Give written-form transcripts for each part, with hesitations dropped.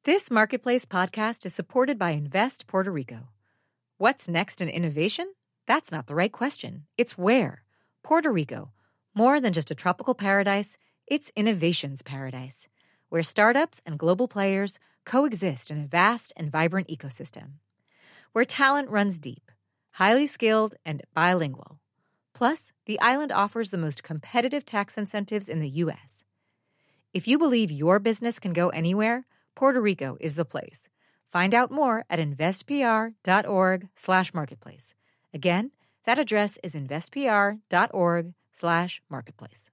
This Marketplace podcast is supported by Invest Puerto Rico. What's next in innovation? That's not the right question. It's where. Puerto Rico. More than just a tropical paradise, it's innovation's paradise, where startups and global players coexist in a vast and vibrant ecosystem. Where talent runs deep, highly skilled, and bilingual. Plus, the island offers the most competitive tax incentives in the U.S. If you believe your business can go anywhere, Puerto Rico is the place. Find out more at investpr.org/marketplace. Again, that address is investpr.org/marketplace.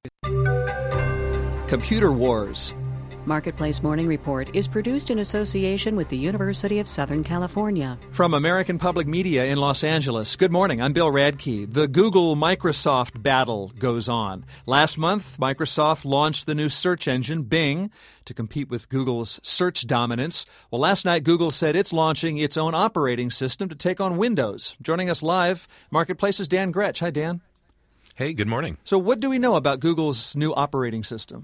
Computer Wars. Marketplace Morning Report is produced in association with the University of Southern California. From American Public Media in Los Angeles, good morning. I'm Bill Radke. The Google-Microsoft battle goes on. Last month, Microsoft launched the new search engine, Bing, to compete with Google's search dominance. Well, last night, Google said it's launching its own operating system to take on Windows. Joining us live, Marketplace's Dan Gretsch. Hi, Dan. Hey, good morning. So what do we know about Google's new operating system?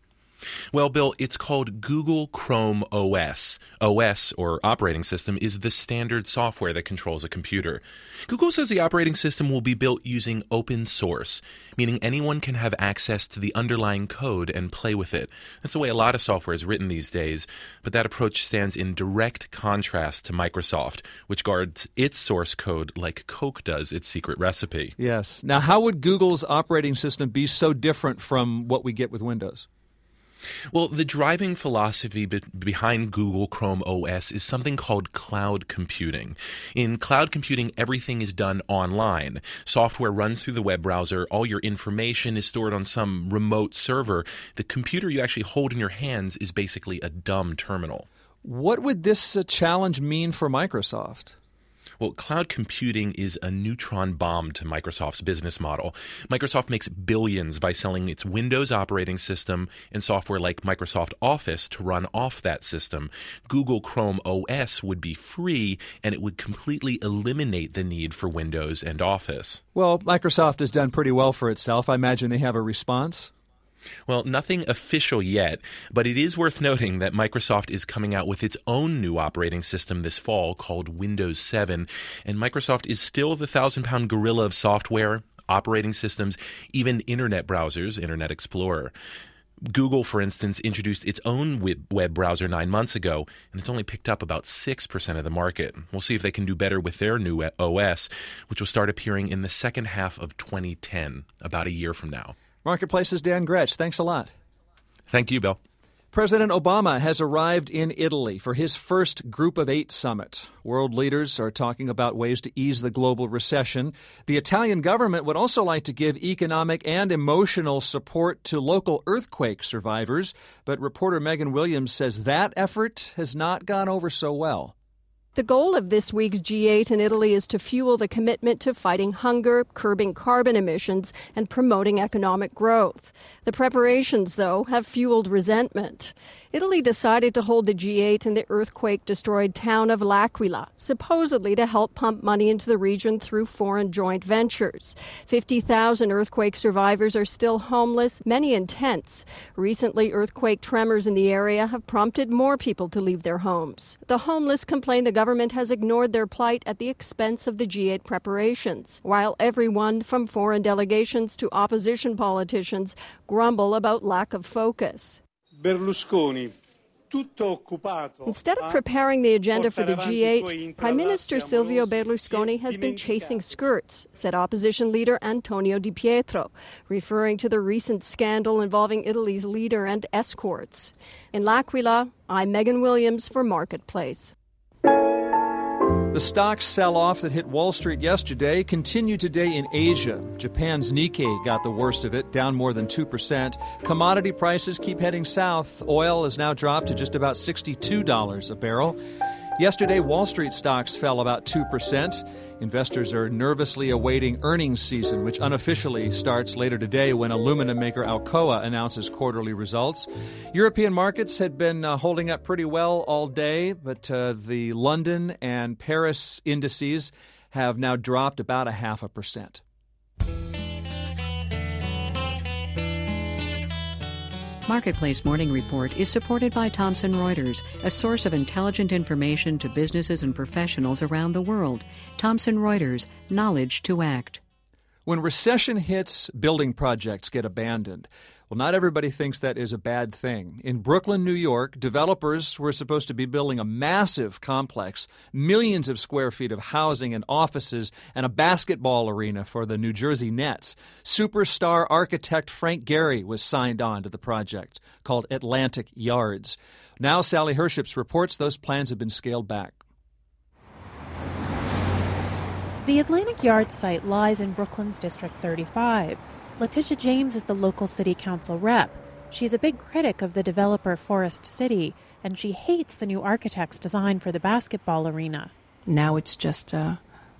Well, Bill, it's called Google Chrome OS. OS, or operating system, is the standard software that controls a computer. Google says the operating system will be built using open source, meaning anyone can have access to the underlying code and play with it. That's the way a lot of software is written these days, but that approach stands in direct contrast to Microsoft, which guards its source code like Coke does its secret recipe. Yes. Now, how would Google's operating system be so different from what we get with Windows? Well, the driving philosophy behind Google Chrome OS is something called cloud computing. In cloud computing, everything is done online. Software runs through the web browser. All your information is stored on some remote server. The computer you actually hold in your hands is basically a dumb terminal. What would this challenge mean for Microsoft? Well, cloud computing is a neutron bomb to Microsoft's business model. Microsoft makes billions by selling its Windows operating system and software like Microsoft Office to run off that system. Google Chrome OS would be free, and it would completely eliminate the need for Windows and Office. Well, Microsoft has done pretty well for itself. I imagine they have a response. Well, nothing official yet, but it is worth noting that Microsoft is coming out with its own new operating system this fall called Windows 7, and Microsoft is still the 1,000-pound gorilla of software, operating systems, even internet browsers, Internet Explorer. Google, for instance, introduced its own web browser 9 months ago, and it's only picked up about 6% of the market. We'll see if they can do better with their new OS, which will start appearing in the second half of 2010, about a year from now. Marketplace's Dan Gretsch. Thanks a lot. Thank you, Bill. President Obama has arrived in Italy for his first Group of Eight summit. World leaders are talking about ways to ease the global recession. The Italian government would also like to give economic and emotional support to local earthquake survivors, but reporter Megan Williams says that effort has not gone over so well. The goal of this week's G8 in Italy is to fuel the commitment to fighting hunger, curbing carbon emissions, and promoting economic growth. The preparations, though, have fueled resentment. Italy decided to hold the G8 in the earthquake-destroyed town of L'Aquila, supposedly to help pump money into the region through foreign joint ventures. 50,000 earthquake survivors are still homeless, many in tents. Recently, earthquake tremors in the area have prompted more people to leave their homes. The homeless complain the government has ignored their plight at the expense of the G8 preparations, while everyone from foreign delegations to opposition politicians grumble about lack of focus. Berlusconi. Instead of preparing the agenda for the G8, Prime Minister Silvio Berlusconi has been chasing skirts, said opposition leader Antonio Di Pietro, referring to the recent scandal involving Italy's leader and escorts. In L'Aquila, I'm Megan Williams for Marketplace. The stock sell-off that hit Wall Street yesterday continued today in Asia. Japan's Nikkei got the worst of it, down more than 2%. Commodity prices keep heading south. Oil has now dropped to just about $62 a barrel. Yesterday, Wall Street stocks fell about 2%. Investors are nervously awaiting earnings season, which unofficially starts later today when aluminum maker Alcoa announces quarterly results. European markets had been holding up pretty well all day, but the London and Paris indices have now dropped about 0.5%. Marketplace Morning Report is supported by Thomson Reuters, a source of intelligent information to businesses and professionals around the world. Thomson Reuters, knowledge to act. When recession hits, building projects get abandoned. Well, not everybody thinks that is a bad thing. In Brooklyn, New York, developers were supposed to be building a massive complex, millions of square feet of housing and offices, and a basketball arena for the New Jersey Nets. Superstar architect Frank Gehry was signed on to the project, called Atlantic Yards. Now Sally Herships reports those plans have been scaled back. The Atlantic Yards site lies in Brooklyn's District 35. Letitia James is the local city council rep. She's a big critic of the developer Forest City, and she hates the new architect's design for the basketball arena. Now it's just a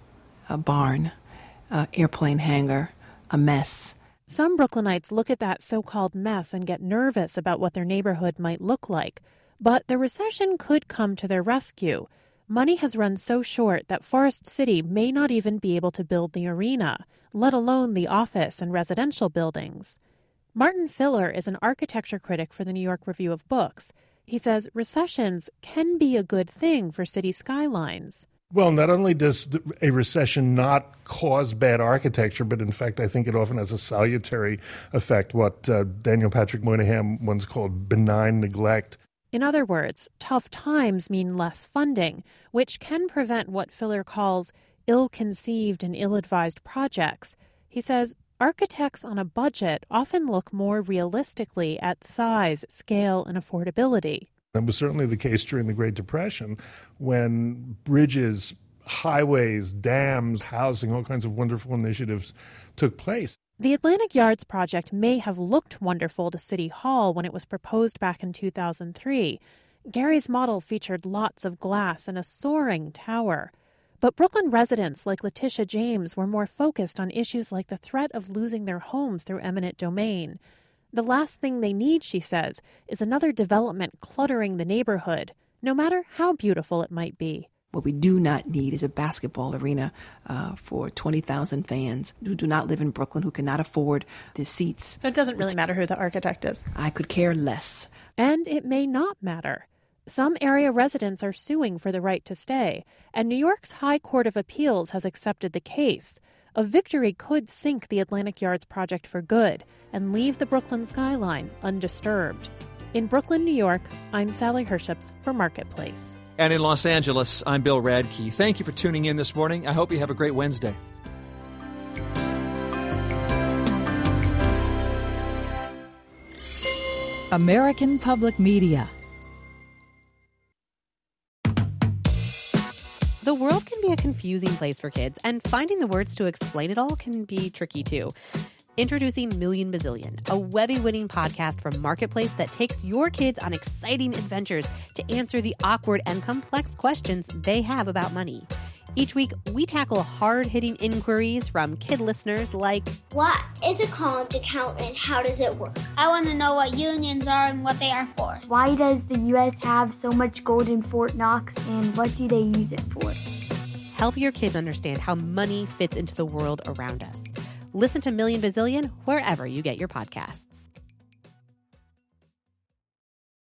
barn, an airplane hangar, a mess. Some Brooklynites look at that so-called mess and get nervous about what their neighborhood might look like. But the recession could come to their rescue. Money has run so short that Forest City may not even be able to build the arena, let alone the office and residential buildings. Martin Filler is an architecture critic for the New York Review of Books. He says recessions can be a good thing for city skylines. Well, not only does a recession not cause bad architecture, but in fact, I think it often has a salutary effect, what Daniel Patrick Moynihan once called benign neglect. In other words, tough times mean less funding, which can prevent what Filler calls ill-conceived and ill-advised projects. He says architects on a budget often look more realistically at size, scale, and affordability. That was certainly the case during the Great Depression, when bridges, highways, dams, housing, all kinds of wonderful initiatives took place. The Atlantic Yards project may have looked wonderful to City Hall when it was proposed back in 2003. Gehry's model featured lots of glass and a soaring tower. But Brooklyn residents like Letitia James were more focused on issues like the threat of losing their homes through eminent domain. The last thing they need, she says, is another development cluttering the neighborhood, no matter how beautiful it might be. What we do not need is a basketball arena for 20,000 fans who do not live in Brooklyn, who cannot afford the seats. So it doesn't really matter who the architect is. I could care less. And it may not matter. Some area residents are suing for the right to stay, and New York's High Court of Appeals has accepted the case. A victory could sink the Atlantic Yards project for good and leave the Brooklyn skyline undisturbed. In Brooklyn, New York, I'm Sally Herships for Marketplace. And in Los Angeles, I'm Bill Radke. Thank you for tuning in this morning. I hope you have a great Wednesday. American Public Media. The world can be a confusing place for kids, and finding the words to explain it all can be tricky too. Introducing Million Bazillion, a Webby-winning podcast from Marketplace that takes your kids on exciting adventures to answer the awkward and complex questions they have about money. Each week, we tackle hard-hitting inquiries from kid listeners like, what is a college account and how does it work? I want to know what unions are and what they are for. Why does the U.S. have so much gold in Fort Knox and what do they use it for? Help your kids understand how money fits into the world around us. Listen to Million Bazillion wherever you get your podcasts.